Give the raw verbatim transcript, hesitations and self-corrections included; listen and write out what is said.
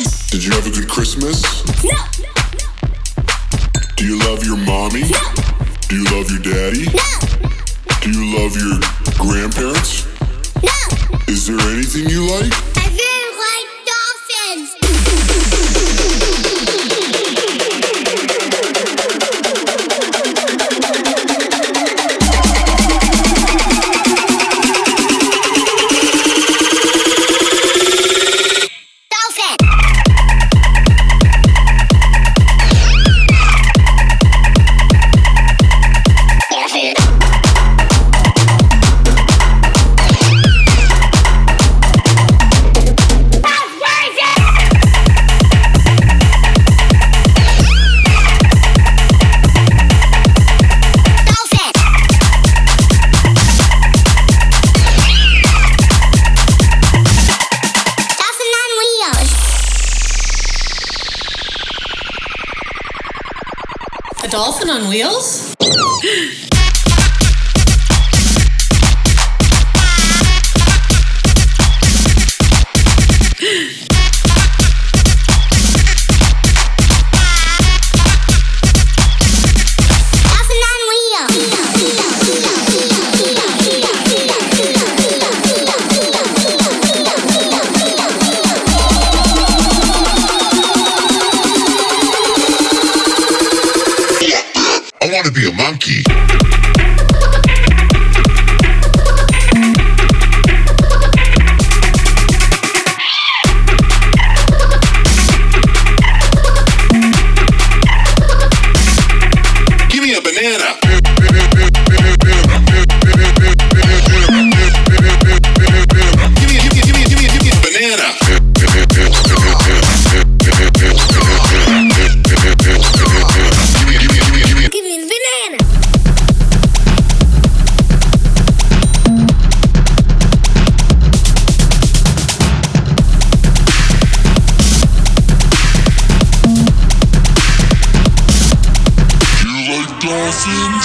Did you have a good Christmas? No. Do you love your mommy? No. Do you love your daddy? No. Do you love your grandparents? No. Is there anything you like? I really like dolphins. A dolphin on wheels? I want to be a monkey. Give me a banana. Give me, give me, give me, give me, give me a banana. Dolphin.